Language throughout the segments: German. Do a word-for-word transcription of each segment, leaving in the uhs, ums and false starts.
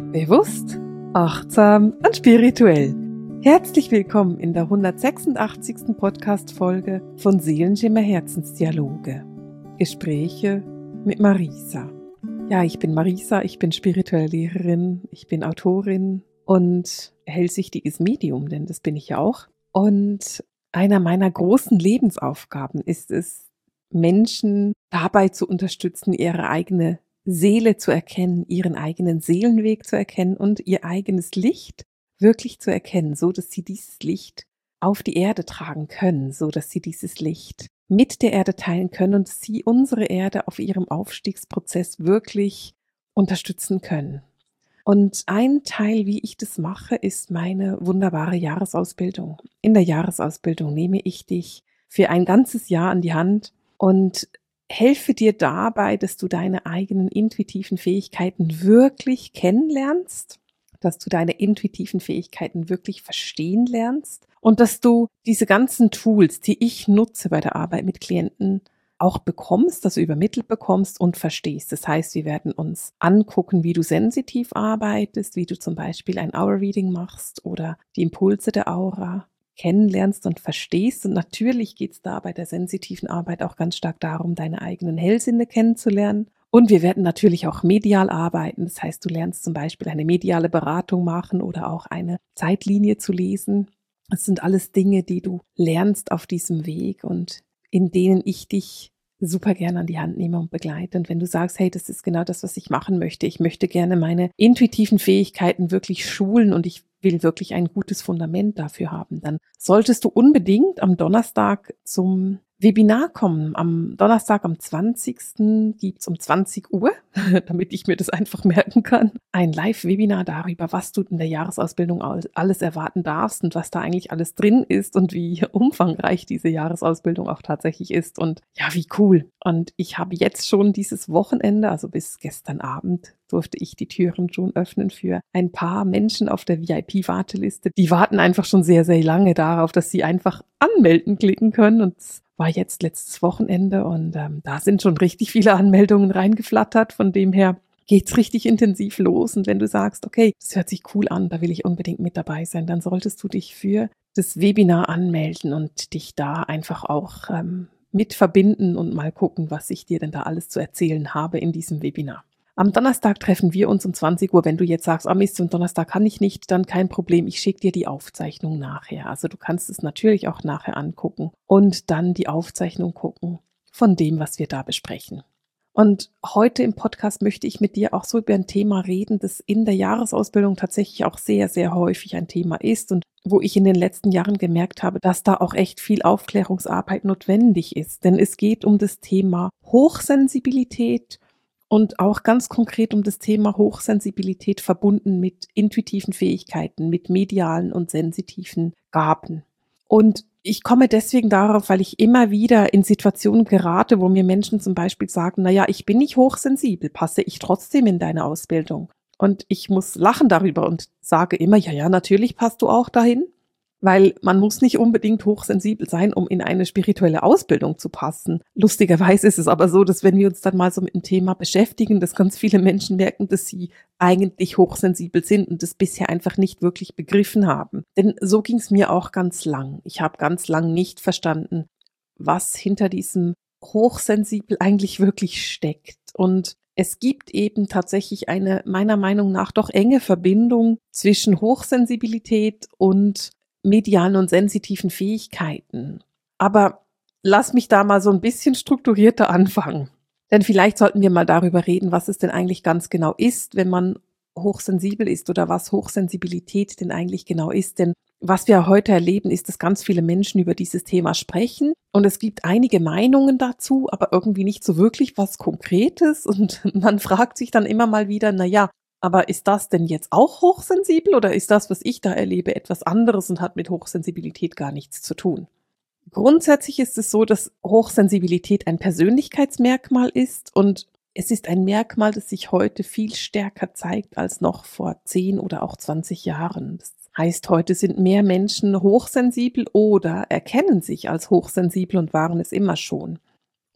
Bewusst, achtsam und spirituell. Herzlich willkommen in der hundertsechsundachtzigsten Podcast-Folge von Seelenschimmer Herzensdialoge. Gespräche mit Marisa. Ja, ich bin Marisa, ich bin spirituelle Lehrerin, ich bin Autorin und hellsichtiges Medium, denn das bin ich ja auch. Und einer meiner großen Lebensaufgaben ist es, Menschen dabei zu unterstützen, ihre eigene Seele zu erkennen, ihren eigenen Seelenweg zu erkennen und ihr eigenes Licht wirklich zu erkennen, so dass sie dieses Licht auf die Erde tragen können, so dass sie dieses Licht mit der Erde teilen können und sie unsere Erde auf ihrem Aufstiegsprozess wirklich unterstützen können. Und ein Teil, wie ich das mache, ist meine wunderbare Jahresausbildung. In der Jahresausbildung nehme ich dich für ein ganzes Jahr an die Hand und helfe dir dabei, dass du deine eigenen intuitiven Fähigkeiten wirklich kennenlernst, dass du deine intuitiven Fähigkeiten wirklich verstehen lernst und dass du diese ganzen Tools, die ich nutze bei der Arbeit mit Klienten, auch bekommst, also übermittelt bekommst und verstehst. Das heißt, wir werden uns angucken, wie du sensitiv arbeitest, wie du zum Beispiel ein Aura-Reading machst oder die Impulse der Aura kennenlernst und verstehst. Und natürlich geht es da bei der sensitiven Arbeit auch ganz stark darum, deine eigenen Hellsinne kennenzulernen. Und wir werden natürlich auch medial arbeiten. Das heißt, du lernst zum Beispiel eine mediale Beratung machen oder auch eine Zeitlinie zu lesen. Das sind alles Dinge, die du lernst auf diesem Weg und in denen ich dich super gerne an die Hand nehme und begleite. Und wenn du sagst, hey, das ist genau das, was ich machen möchte, ich möchte gerne meine intuitiven Fähigkeiten wirklich schulen und ich will wirklich ein gutes Fundament dafür haben, dann solltest du unbedingt am Donnerstag zum Webinar kommen. Am Donnerstag, am zwanzigsten gibt's um zwanzig Uhr, damit ich mir das einfach merken kann, ein Live-Webinar darüber, was du in der Jahresausbildung alles erwarten darfst und was da eigentlich alles drin ist und wie umfangreich diese Jahresausbildung auch tatsächlich ist und ja, wie cool. Und ich habe jetzt schon dieses Wochenende, also bis gestern Abend, durfte ich die Türen schon öffnen für ein paar Menschen auf der V I P-Warteliste. Die warten einfach schon sehr, sehr lange darauf, dass sie einfach anmelden klicken können und war jetzt letztes Wochenende und ähm, da sind schon richtig viele Anmeldungen reingeflattert. Von dem her geht's richtig intensiv los. Und wenn du sagst, okay, das hört sich cool an, da will ich unbedingt mit dabei sein, dann solltest du dich für das Webinar anmelden und dich da einfach auch ähm, mit verbinden und mal gucken, was ich dir denn da alles zu erzählen habe in diesem Webinar. Am Donnerstag treffen wir uns um zwanzig Uhr. Wenn du jetzt sagst, am Mist, am Donnerstag kann ich nicht, dann kein Problem. Ich schicke dir die Aufzeichnung nachher. Also du kannst es natürlich auch nachher angucken und dann die Aufzeichnung gucken von dem, was wir da besprechen. Und heute im Podcast möchte ich mit dir auch so über ein Thema reden, das in der Jahresausbildung tatsächlich auch sehr, sehr häufig ein Thema ist und wo ich in den letzten Jahren gemerkt habe, dass da auch echt viel Aufklärungsarbeit notwendig ist. Denn es geht um das Thema Hochsensibilität und auch ganz konkret um das Thema Hochsensibilität verbunden mit intuitiven Fähigkeiten, mit medialen und sensitiven Gaben. Und ich komme deswegen darauf, weil ich immer wieder in Situationen gerate, wo mir Menschen zum Beispiel sagen, naja, ich bin nicht hochsensibel, passe ich trotzdem in deine Ausbildung? Und ich muss lachen darüber und sage immer, ja, ja, natürlich passt du auch dahin. Weil man muss nicht unbedingt hochsensibel sein, um in eine spirituelle Ausbildung zu passen. Lustigerweise ist es aber so, dass wenn wir uns dann mal so mit dem Thema beschäftigen, dass ganz viele Menschen merken, dass sie eigentlich hochsensibel sind und das bisher einfach nicht wirklich begriffen haben. Denn so ging es mir auch ganz lang. Ich habe ganz lang nicht verstanden, was hinter diesem hochsensibel eigentlich wirklich steckt. Und es gibt eben tatsächlich eine, meiner Meinung nach, doch enge Verbindung zwischen Hochsensibilität und medialen und sensitiven Fähigkeiten. Aber lass mich da mal so ein bisschen strukturierter anfangen. Denn vielleicht sollten wir mal darüber reden, was es denn eigentlich ganz genau ist, wenn man hochsensibel ist oder was Hochsensibilität denn eigentlich genau ist. Denn was wir heute erleben, ist, dass ganz viele Menschen über dieses Thema sprechen und es gibt einige Meinungen dazu, aber irgendwie nicht so wirklich was Konkretes und man fragt sich dann immer mal wieder, na ja, aber ist das denn jetzt auch hochsensibel oder ist das, was ich da erlebe, etwas anderes und hat mit Hochsensibilität gar nichts zu tun? Grundsätzlich ist es so, dass Hochsensibilität ein Persönlichkeitsmerkmal ist und es ist ein Merkmal, das sich heute viel stärker zeigt als noch vor zehn oder auch zwanzig Jahren. Das heißt, heute sind mehr Menschen hochsensibel oder erkennen sich als hochsensibel und waren es immer schon.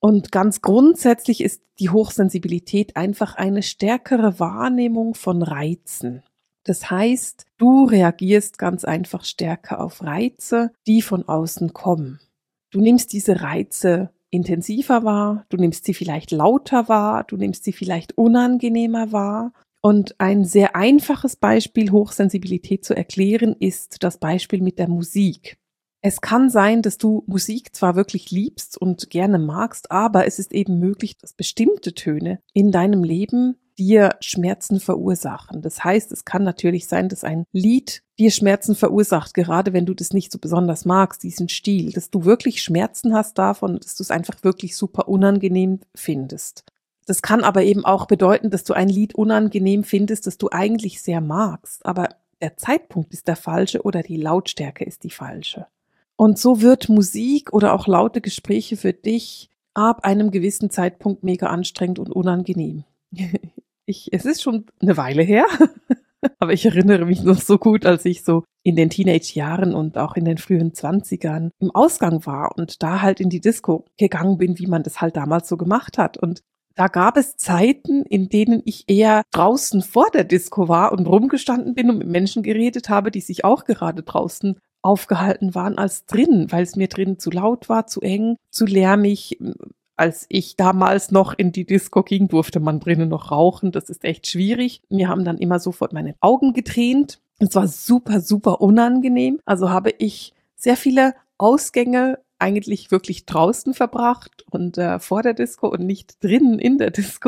Und ganz grundsätzlich ist die Hochsensibilität einfach eine stärkere Wahrnehmung von Reizen. Das heißt, du reagierst ganz einfach stärker auf Reize, die von außen kommen. Du nimmst diese Reize intensiver wahr, du nimmst sie vielleicht lauter wahr, du nimmst sie vielleicht unangenehmer wahr. Und ein sehr einfaches Beispiel, Hochsensibilität zu erklären, ist das Beispiel mit der Musik. Es kann sein, dass du Musik zwar wirklich liebst und gerne magst, aber es ist eben möglich, dass bestimmte Töne in deinem Leben dir Schmerzen verursachen. Das heißt, es kann natürlich sein, dass ein Lied dir Schmerzen verursacht, gerade wenn du das nicht so besonders magst, diesen Stil, dass du wirklich Schmerzen hast davon, dass du es einfach wirklich super unangenehm findest. Das kann aber eben auch bedeuten, dass du ein Lied unangenehm findest, das du eigentlich sehr magst, aber der Zeitpunkt ist der falsche oder die Lautstärke ist die falsche. Und so wird Musik oder auch laute Gespräche für dich ab einem gewissen Zeitpunkt mega anstrengend und unangenehm. Ich, es ist schon eine Weile her, aber ich erinnere mich noch so gut, als ich so in den Teenage-Jahren und auch in den frühen Zwanzigern im Ausgang war und da halt in die Disco gegangen bin, wie man das halt damals so gemacht hat. Und da gab es Zeiten, in denen ich eher draußen vor der Disco war und rumgestanden bin und mit Menschen geredet habe, die sich auch gerade draußen aufgehalten waren, als drinnen, weil es mir drinnen zu laut war, zu eng, zu lärmig. Als ich damals noch in die Disco ging, durfte man drinnen noch rauchen. Das ist echt schwierig. Mir haben dann immer sofort meine Augen getränt. Es war super, super unangenehm. Also habe ich sehr viele Ausgänge eigentlich wirklich draußen verbracht und äh, vor der Disco und nicht drinnen in der Disco.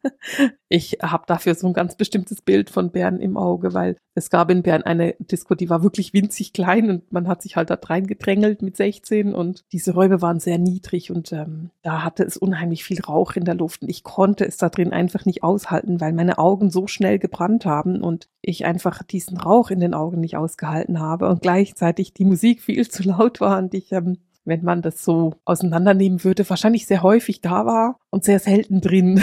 Ich habe dafür so ein ganz bestimmtes Bild von Bern im Auge, weil es gab in Bern eine Disco, die war wirklich winzig klein und man hat sich halt da reingedrängelt mit sechzehn und diese Räume waren sehr niedrig und ähm, da hatte es unheimlich viel Rauch in der Luft und ich konnte es da drin einfach nicht aushalten, weil meine Augen so schnell gebrannt haben und ich einfach diesen Rauch in den Augen nicht ausgehalten habe und gleichzeitig die Musik viel zu laut war und ich ähm, wenn man das so auseinandernehmen würde, wahrscheinlich sehr häufig da war und sehr selten drin.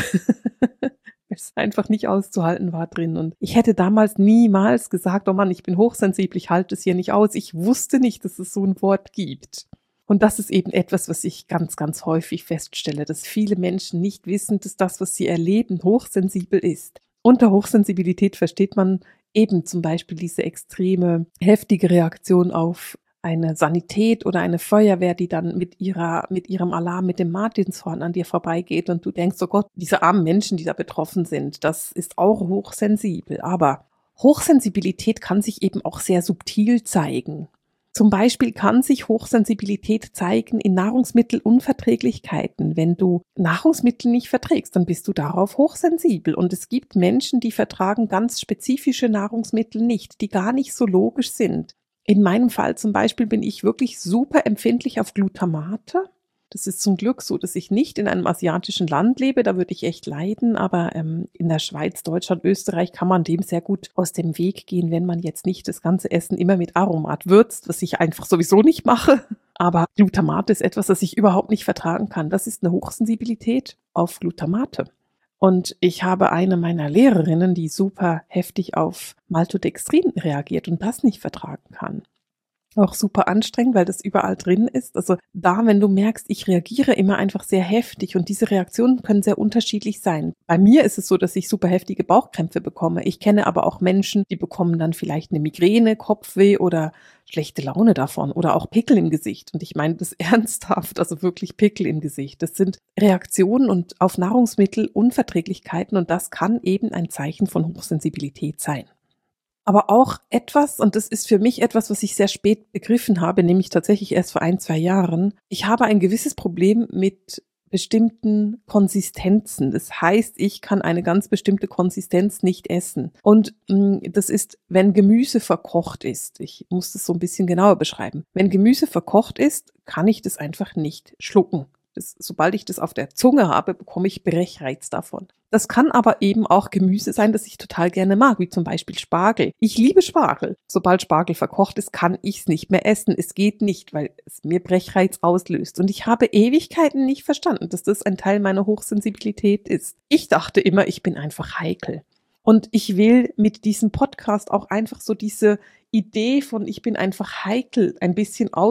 Es einfach nicht auszuhalten war drin. Und ich hätte damals niemals gesagt, oh Mann, ich bin hochsensibel, ich halte es hier nicht aus. Ich wusste nicht, dass es so ein Wort gibt. Und das ist eben etwas, was ich ganz, ganz häufig feststelle, dass viele Menschen nicht wissen, dass das, was sie erleben, hochsensibel ist. Unter Hochsensibilität versteht man eben zum Beispiel diese extreme, heftige Reaktion auf eine Sanität oder eine Feuerwehr, die dann mit ihrer, mit ihrem Alarm, mit dem Martinshorn an dir vorbeigeht und du denkst, oh Gott, diese armen Menschen, die da betroffen sind, das ist auch hochsensibel. Aber Hochsensibilität kann sich eben auch sehr subtil zeigen. Zum Beispiel kann sich Hochsensibilität zeigen in Nahrungsmittelunverträglichkeiten. Wenn du Nahrungsmittel nicht verträgst, dann bist du darauf hochsensibel. Und es gibt Menschen, die vertragen ganz spezifische Nahrungsmittel nicht, die gar nicht so logisch sind. In meinem Fall zum Beispiel bin ich wirklich super empfindlich auf Glutamate. Das ist zum Glück so, dass ich nicht in einem asiatischen Land lebe, da würde ich echt leiden, aber ähm, in der Schweiz, Deutschland, Österreich kann man dem sehr gut aus dem Weg gehen, wenn man jetzt nicht das ganze Essen immer mit Aromat würzt, was ich einfach sowieso nicht mache. Aber Glutamate ist etwas, das ich überhaupt nicht vertragen kann. Das ist eine Hochsensibilität auf Glutamate. Und ich habe eine meiner Lehrerinnen, die super heftig auf Maltodextrin reagiert und das nicht vertragen kann. Auch super anstrengend, weil das überall drin ist. Also da, wenn du merkst, ich reagiere immer einfach sehr heftig und diese Reaktionen können sehr unterschiedlich sein. Bei mir ist es so, dass ich super heftige Bauchkrämpfe bekomme. Ich kenne aber auch Menschen, die bekommen dann vielleicht eine Migräne, Kopfweh oder schlechte Laune davon oder auch Pickel im Gesicht. Und ich meine das ernsthaft, also wirklich Pickel im Gesicht. Das sind Reaktionen und auf Nahrungsmittelunverträglichkeiten und das kann eben ein Zeichen von Hochsensibilität sein. Aber auch etwas, und das ist für mich etwas, was ich sehr spät begriffen habe, nämlich tatsächlich erst vor ein, zwei Jahren. Ich habe ein gewisses Problem mit bestimmten Konsistenzen. Das heißt, ich kann eine ganz bestimmte Konsistenz nicht essen. Und mh, das ist, wenn Gemüse verkocht ist. Ich muss das so ein bisschen genauer beschreiben. Wenn Gemüse verkocht ist, kann ich das einfach nicht schlucken. Das, sobald ich das auf der Zunge habe, bekomme ich Brechreiz davon. Das kann aber eben auch Gemüse sein, das ich total gerne mag, wie zum Beispiel Spargel. Ich liebe Spargel. Sobald Spargel verkocht ist, kann ich es nicht mehr essen. Es geht nicht, weil es mir Brechreiz auslöst. Und ich habe Ewigkeiten nicht verstanden, dass das ein Teil meiner Hochsensibilität ist. Ich dachte immer, ich bin einfach heikel. Und ich will mit diesem Podcast auch einfach so diese Idee von ich bin einfach heikel ein bisschen aus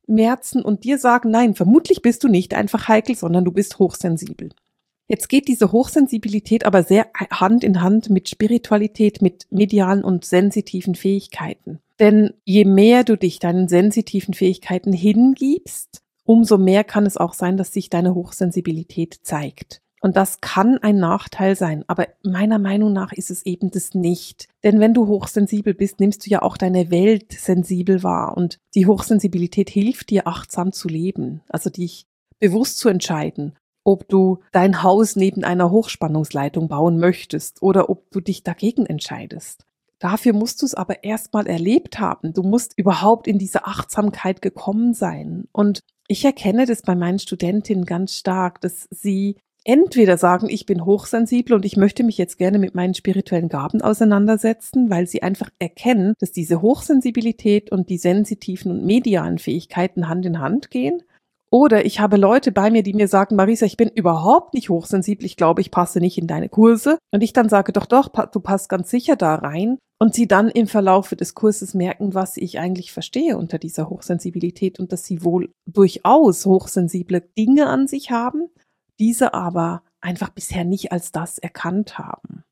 ausmerzen und dir sagen, nein, vermutlich bist du nicht einfach heikel, sondern du bist hochsensibel. Jetzt geht diese Hochsensibilität aber sehr Hand in Hand mit Spiritualität, mit medialen und sensitiven Fähigkeiten. Denn je mehr du dich deinen sensitiven Fähigkeiten hingibst, umso mehr kann es auch sein, dass sich deine Hochsensibilität zeigt. Und das kann ein Nachteil sein, aber meiner Meinung nach ist es eben das nicht. Denn wenn du hochsensibel bist, nimmst du ja auch deine Welt sensibel wahr und die Hochsensibilität hilft dir, achtsam zu leben, also dich bewusst zu entscheiden, ob du dein Haus neben einer Hochspannungsleitung bauen möchtest oder ob du dich dagegen entscheidest. Dafür musst du es aber erstmal erlebt haben. Du musst überhaupt in diese Achtsamkeit gekommen sein. Und ich erkenne das bei meinen Studentinnen ganz stark, dass sie entweder sagen, ich bin hochsensibel und ich möchte mich jetzt gerne mit meinen spirituellen Gaben auseinandersetzen, weil sie einfach erkennen, dass diese Hochsensibilität und die sensitiven und medialen Fähigkeiten Hand in Hand gehen. Oder ich habe Leute bei mir, die mir sagen, Marisa, ich bin überhaupt nicht hochsensibel, ich glaube, ich passe nicht in deine Kurse. Und ich dann sage, doch, doch, du passt ganz sicher da rein. Und sie dann im Verlaufe des Kurses merken, was ich eigentlich verstehe unter dieser Hochsensibilität und dass sie wohl durchaus hochsensible Dinge an sich haben, diese aber einfach bisher nicht als das erkannt haben.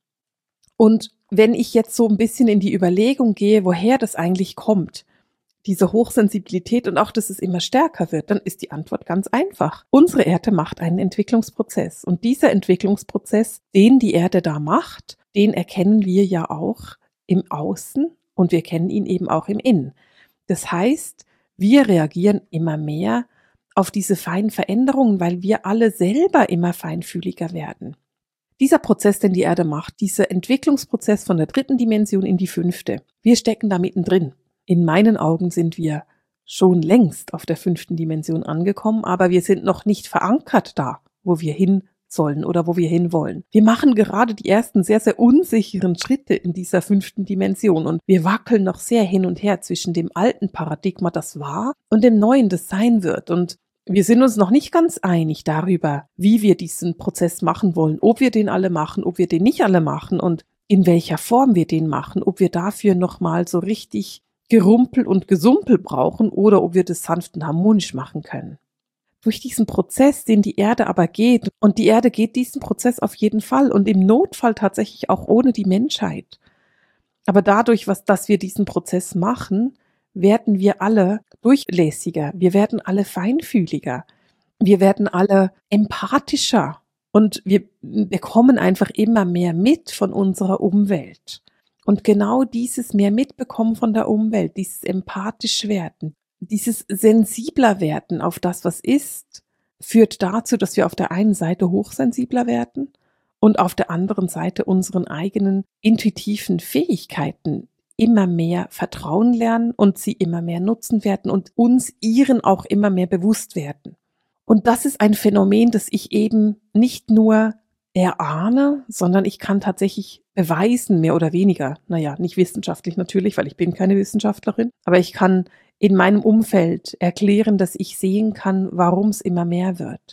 Und wenn ich jetzt so ein bisschen in die Überlegung gehe, woher das eigentlich kommt, diese Hochsensibilität und auch, dass es immer stärker wird, dann ist die Antwort ganz einfach. Unsere Erde macht einen Entwicklungsprozess und dieser Entwicklungsprozess, den die Erde da macht, den erkennen wir ja auch im Außen und wir kennen ihn eben auch im Innen. Das heißt, wir reagieren immer mehr auf diese feinen Veränderungen, weil wir alle selber immer feinfühliger werden. Dieser Prozess, den die Erde macht, dieser Entwicklungsprozess von der dritten Dimension in die fünfte, wir stecken da mittendrin. In meinen Augen sind wir schon längst auf der fünften Dimension angekommen, aber wir sind noch nicht verankert da, wo wir hin sollen oder wo wir hin wollen. Wir machen gerade die ersten sehr, sehr unsicheren Schritte in dieser fünften Dimension und wir wackeln noch sehr hin und her zwischen dem alten Paradigma, das war, und dem neuen, das sein wird. Und wir sind uns noch nicht ganz einig darüber, wie wir diesen Prozess machen wollen, ob wir den alle machen, ob wir den nicht alle machen und in welcher Form wir den machen, ob wir dafür nochmal so richtig Gerumpel und Gesumpel brauchen oder ob wir das sanft und harmonisch machen können. Durch diesen Prozess, den die Erde aber geht, und die Erde geht diesen Prozess auf jeden Fall und im Notfall tatsächlich auch ohne die Menschheit. Aber dadurch, was, dass wir diesen Prozess machen, werden wir alle durchlässiger, wir werden alle feinfühliger, wir werden alle empathischer und wir bekommen einfach immer mehr mit von unserer Umwelt. Und genau dieses mehr mitbekommen von der Umwelt, dieses empathisch werden, dieses sensibler werden auf das, was ist, führt dazu, dass wir auf der einen Seite hochsensibler werden und auf der anderen Seite unseren eigenen intuitiven Fähigkeiten immer mehr vertrauen lernen und sie immer mehr nutzen werden und uns ihren auch immer mehr bewusst werden. Und das ist ein Phänomen, das ich eben nicht nur erahne, sondern ich kann tatsächlich beweisen, mehr oder weniger, naja, nicht wissenschaftlich natürlich, weil ich bin keine Wissenschaftlerin, aber ich kann in meinem Umfeld erklären, dass ich sehen kann, warum es immer mehr wird.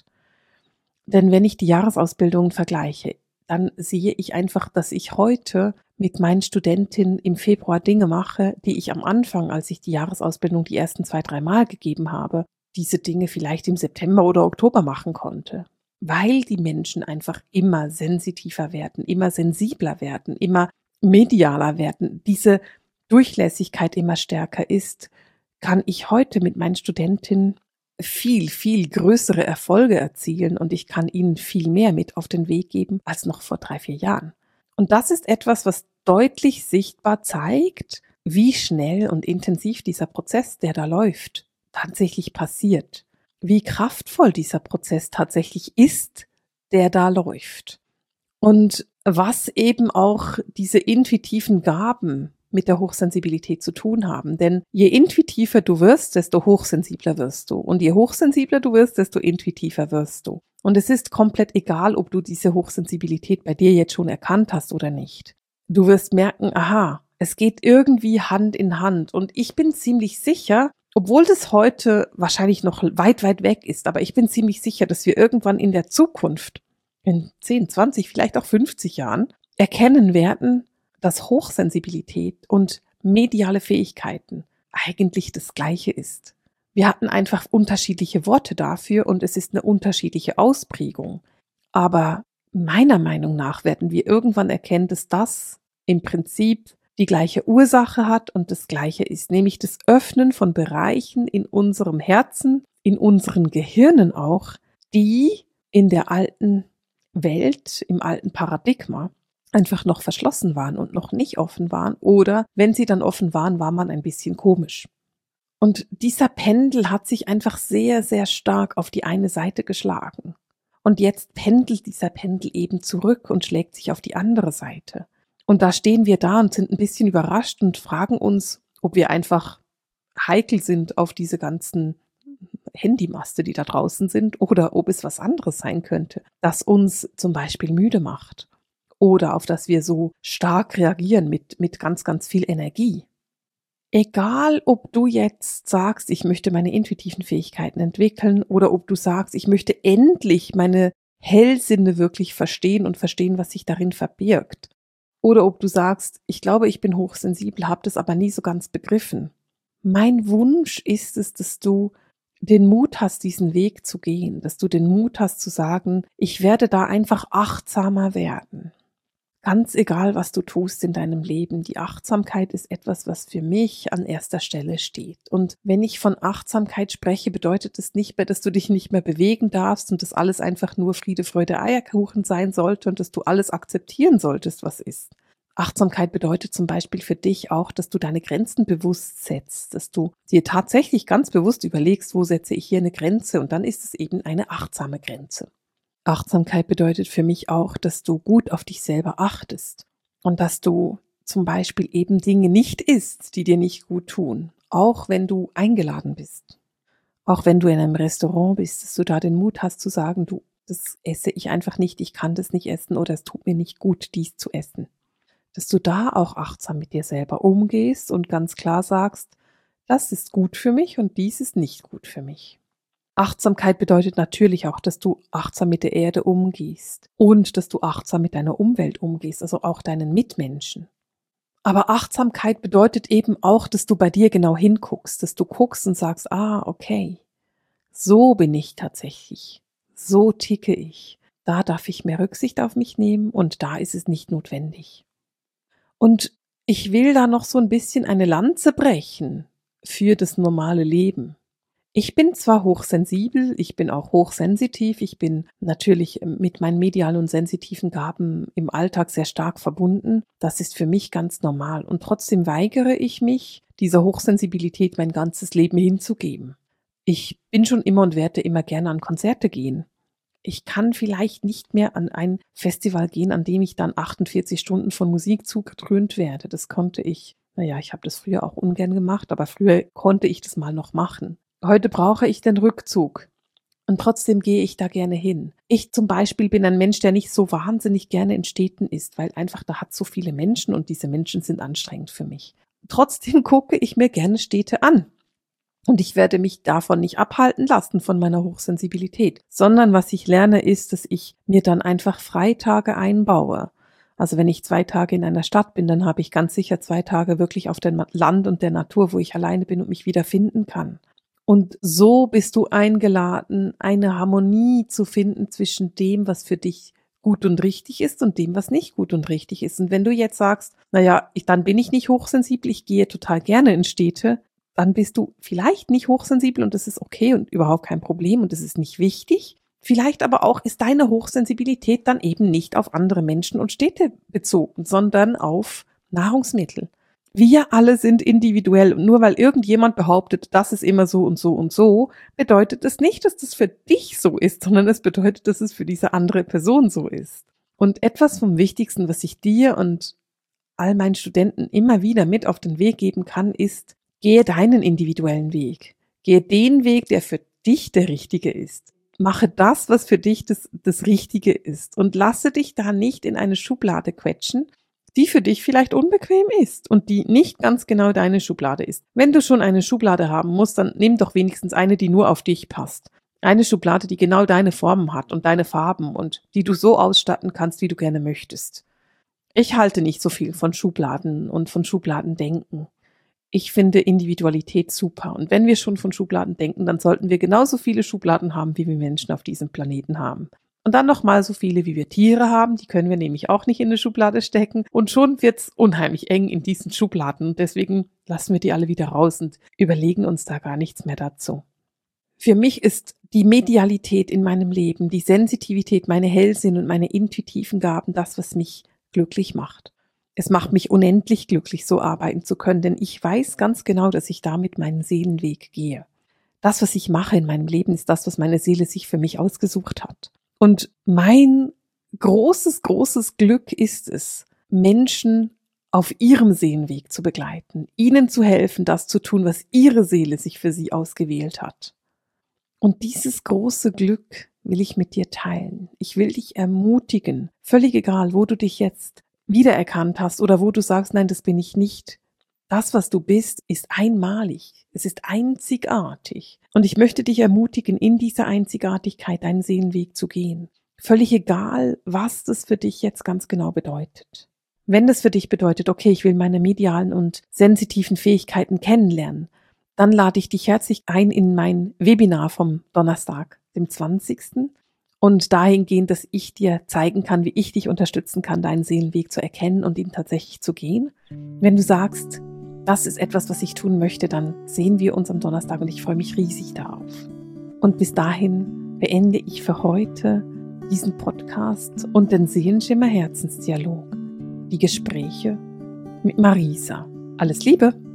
Denn wenn ich die Jahresausbildungen vergleiche, dann sehe ich einfach, dass ich heute mit meinen Studentinnen im Februar Dinge mache, die ich am Anfang, als ich die Jahresausbildung die ersten zwei, drei Mal gegeben habe, diese Dinge vielleicht im September oder Oktober machen konnte. Weil die Menschen einfach immer sensitiver werden, immer sensibler werden, immer medialer werden, diese Durchlässigkeit immer stärker ist, kann ich heute mit meinen Studentinnen viel, viel größere Erfolge erzielen und ich kann ihnen viel mehr mit auf den Weg geben als noch vor drei, vier Jahren. Und das ist etwas, was deutlich sichtbar zeigt, wie schnell und intensiv dieser Prozess, der da läuft, tatsächlich passiert. Wie kraftvoll dieser Prozess tatsächlich ist, der da läuft. Und was eben auch diese intuitiven Gaben mit der Hochsensibilität zu tun haben. Denn je intuitiver du wirst, desto hochsensibler wirst du. Und je hochsensibler du wirst, desto intuitiver wirst du. Und es ist komplett egal, ob du diese Hochsensibilität bei dir jetzt schon erkannt hast oder nicht. Du wirst merken, aha, es geht irgendwie Hand in Hand. Und ich bin ziemlich sicher, obwohl das heute wahrscheinlich noch weit, weit weg ist, aber ich bin ziemlich sicher, dass wir irgendwann in der Zukunft, in zehn, zwanzig, vielleicht auch fünfzig Jahren, erkennen werden, dass Hochsensibilität und mediale Fähigkeiten eigentlich das Gleiche ist. Wir hatten einfach unterschiedliche Worte dafür und es ist eine unterschiedliche Ausprägung. Aber meiner Meinung nach werden wir irgendwann erkennen, dass das im Prinzip die gleiche Ursache hat und das Gleiche ist, nämlich das Öffnen von Bereichen in unserem Herzen, in unseren Gehirnen auch, die in der alten Welt, im alten Paradigma einfach noch verschlossen waren und noch nicht offen waren, oder wenn sie dann offen waren, war man ein bisschen komisch. Und dieser Pendel hat sich einfach sehr, sehr stark auf die eine Seite geschlagen. Und jetzt pendelt dieser Pendel eben zurück und schlägt sich auf die andere Seite. Und da stehen wir da und sind ein bisschen überrascht und fragen uns, ob wir einfach heikel sind auf diese ganzen Handymaste, die da draußen sind, oder ob es was anderes sein könnte, das uns zum Beispiel müde macht oder auf das wir so stark reagieren mit, mit ganz, ganz viel Energie. Egal, ob du jetzt sagst, ich möchte meine intuitiven Fähigkeiten entwickeln oder ob du sagst, ich möchte endlich meine Hellsinne wirklich verstehen und verstehen, was sich darin verbirgt. Oder ob du sagst, ich glaube, ich bin hochsensibel, habe das aber nie so ganz begriffen. Mein Wunsch ist es, dass du den Mut hast, diesen Weg zu gehen, dass du den Mut hast zu sagen, ich werde da einfach achtsamer werden. Ganz egal, was du tust in deinem Leben, die Achtsamkeit ist etwas, was für mich an erster Stelle steht. Und wenn ich von Achtsamkeit spreche, bedeutet es nicht mehr, dass du dich nicht mehr bewegen darfst und dass alles einfach nur Friede, Freude, Eierkuchen sein sollte und dass du alles akzeptieren solltest, was ist. Achtsamkeit bedeutet zum Beispiel für dich auch, dass du deine Grenzen bewusst setzt, dass du dir tatsächlich ganz bewusst überlegst, wo setze ich hier eine Grenze, und dann ist es eben eine achtsame Grenze. Achtsamkeit bedeutet für mich auch, dass du gut auf dich selber achtest und dass du zum Beispiel eben Dinge nicht isst, die dir nicht gut tun, auch wenn du eingeladen bist. Auch wenn du in einem Restaurant bist, dass du da den Mut hast zu sagen, du, das esse ich einfach nicht, ich kann das nicht essen oder es tut mir nicht gut, dies zu essen. Dass du da auch achtsam mit dir selber umgehst und ganz klar sagst, das ist gut für mich und dies ist nicht gut für mich. Achtsamkeit bedeutet natürlich auch, dass du achtsam mit der Erde umgehst und dass du achtsam mit deiner Umwelt umgehst, also auch deinen Mitmenschen. Aber Achtsamkeit bedeutet eben auch, dass du bei dir genau hinguckst, dass du guckst und sagst, ah, okay, so bin ich tatsächlich, so ticke ich, da darf ich mehr Rücksicht auf mich nehmen und da ist es nicht notwendig. Und ich will da noch so ein bisschen eine Lanze brechen für das normale Leben. Ich bin zwar hochsensibel, ich bin auch hochsensitiv, ich bin natürlich mit meinen medialen und sensitiven Gaben im Alltag sehr stark verbunden. Das ist für mich ganz normal und trotzdem weigere ich mich, dieser Hochsensibilität mein ganzes Leben hinzugeben. Ich bin schon immer und werde immer gerne an Konzerte gehen. Ich kann vielleicht nicht mehr an ein Festival gehen, an dem ich dann achtundvierzig Stunden von Musik zugedröhnt werde. Das konnte ich, naja, ich habe das früher auch ungern gemacht, aber früher konnte ich das mal noch machen. Heute brauche ich den Rückzug und trotzdem gehe ich da gerne hin. Ich zum Beispiel bin ein Mensch, der nicht so wahnsinnig gerne in Städten ist, weil einfach da hat so viele Menschen und diese Menschen sind anstrengend für mich. Trotzdem gucke ich mir gerne Städte an. Und ich werde mich davon nicht abhalten lassen von meiner Hochsensibilität, sondern was ich lerne ist, dass ich mir dann einfach Freitage einbaue. Also wenn ich zwei Tage in einer Stadt bin, dann habe ich ganz sicher zwei Tage wirklich auf dem Land und der Natur, wo ich alleine bin und mich wiederfinden kann. Und so bist du eingeladen, eine Harmonie zu finden zwischen dem, was für dich gut und richtig ist und dem, was nicht gut und richtig ist. Und wenn du jetzt sagst, naja, ich, dann bin ich nicht hochsensibel, ich gehe total gerne in Städte, dann bist du vielleicht nicht hochsensibel und das ist okay und überhaupt kein Problem und das ist nicht wichtig. Vielleicht aber auch ist deine Hochsensibilität dann eben nicht auf andere Menschen und Städte bezogen, sondern auf Nahrungsmittel. Wir alle sind individuell und nur weil irgendjemand behauptet, das ist immer so und so und so, bedeutet es nicht, dass das für dich so ist, sondern es bedeutet, dass es für diese andere Person so ist. Und etwas vom Wichtigsten, was ich dir und all meinen Studenten immer wieder mit auf den Weg geben kann, ist, gehe deinen individuellen Weg. Gehe den Weg, der für dich der richtige ist. Mache das, was für dich das, das Richtige ist und lasse dich da nicht in eine Schublade quetschen, die für dich vielleicht unbequem ist und die nicht ganz genau deine Schublade ist. Wenn du schon eine Schublade haben musst, dann nimm doch wenigstens eine, die nur auf dich passt. Eine Schublade, die genau deine Formen hat und deine Farben und die du so ausstatten kannst, wie du gerne möchtest. Ich halte nicht so viel von Schubladen und von Schubladendenken. Ich finde Individualität super. Und wenn wir schon von Schubladen denken, dann sollten wir genauso viele Schubladen haben, wie wir Menschen auf diesem Planeten haben. Und dann nochmal so viele, wie wir Tiere haben. Die können wir nämlich auch nicht in eine Schublade stecken. Und schon wird's unheimlich eng in diesen Schubladen. Und deswegen lassen wir die alle wieder raus und überlegen uns da gar nichts mehr dazu. Für mich ist die Medialität in meinem Leben, die Sensitivität, meine Hellsinn und meine intuitiven Gaben das, was mich glücklich macht. Es macht mich unendlich glücklich, so arbeiten zu können, denn ich weiß ganz genau, dass ich damit meinen Seelenweg gehe. Das, was ich mache in meinem Leben, ist das, was meine Seele sich für mich ausgesucht hat. Und mein großes, großes Glück ist es, Menschen auf ihrem Seelenweg zu begleiten, ihnen zu helfen, das zu tun, was ihre Seele sich für sie ausgewählt hat. Und dieses große Glück will ich mit dir teilen. Ich will dich ermutigen, völlig egal, wo du dich jetzt wiedererkannt hast oder wo du sagst, nein, das bin ich nicht. Das, was du bist, ist einmalig. Es ist einzigartig. Und ich möchte dich ermutigen, in dieser Einzigartigkeit deinen Seelenweg zu gehen. Völlig egal, was das für dich jetzt ganz genau bedeutet. Wenn das für dich bedeutet, okay, ich will meine medialen und sensitiven Fähigkeiten kennenlernen, dann lade ich dich herzlich ein in mein Webinar vom Donnerstag, dem zwanzigsten Und dahingehend, dass ich dir zeigen kann, wie ich dich unterstützen kann, deinen Seelenweg zu erkennen und ihn tatsächlich zu gehen. Wenn du sagst, das ist etwas, was ich tun möchte, dann sehen wir uns am Donnerstag und ich freue mich riesig darauf. Und bis dahin beende ich für heute diesen Podcast und den Seelenschimmer Herzensdialog. Die Gespräche mit Marisa. Alles Liebe!